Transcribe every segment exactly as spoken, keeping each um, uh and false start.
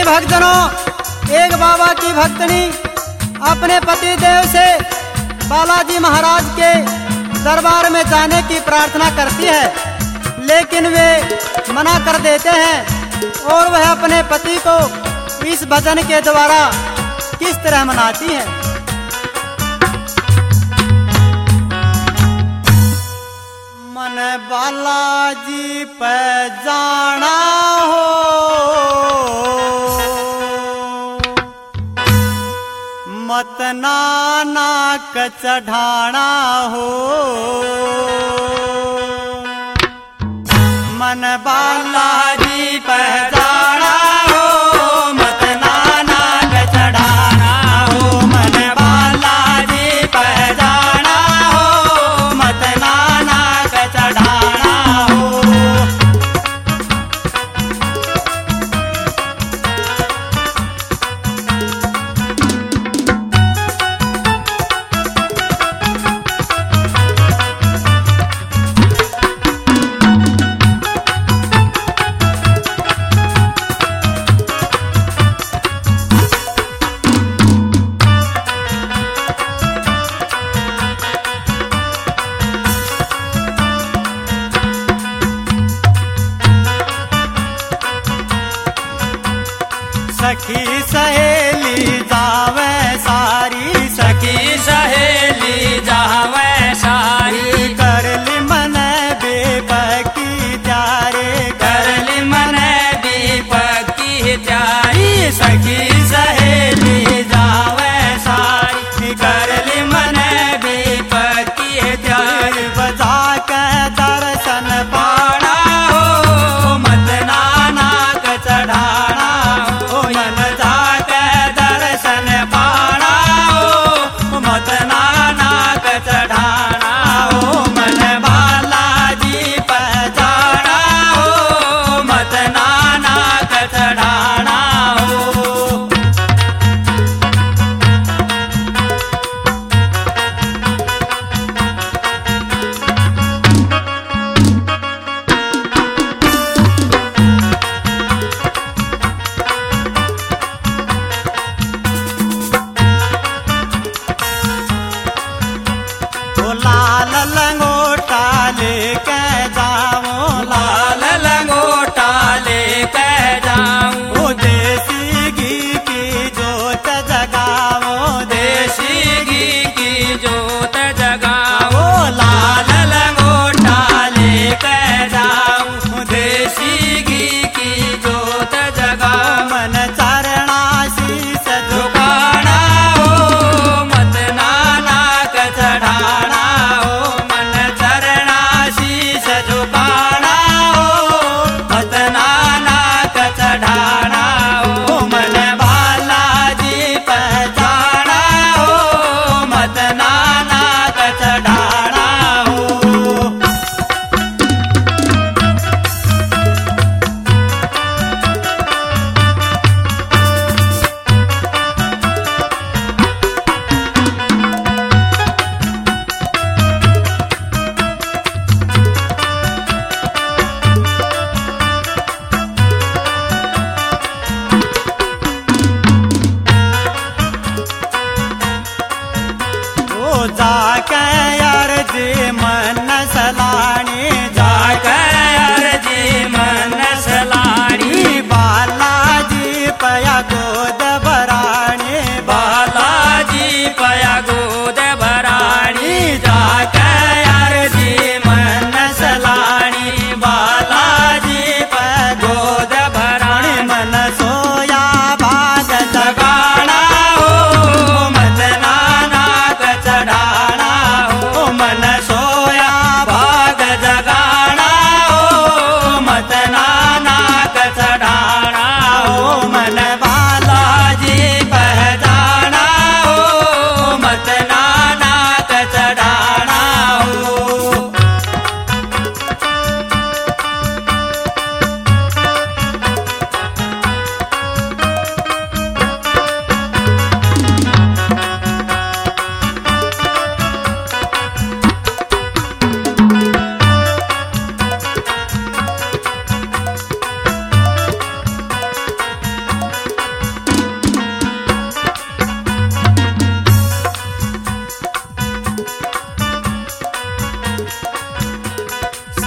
भक्तजनों, एक बाबा की भक्तनी अपने पति देव से बालाजी महाराज के दरबार में जाने की प्रार्थना करती है, लेकिन वे मना कर देते हैं और वह अपने पति को इस भजन के द्वारा किस तरह मनाती है। मन बालाजी पे जाना हो, मत नानक चढ़ाना हो। मन बालाजी पे जाना हो, मत नानक चढ़ाना हो। मन बालाजी पे जाना हो, मत नानक चढ़ाना हो। सखी सहेली जावे सारी, सखी सहेली जावे सारी। करली मन बेपकी प्यारे, करली मन दीपकी प्यारी। सखी सहेली जावे सारी, करली मन दीपकी प्यारी। बजा के दर्शन पाना हो, मत नानक चढ़ाना हो। मन जाके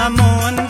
मुन्ना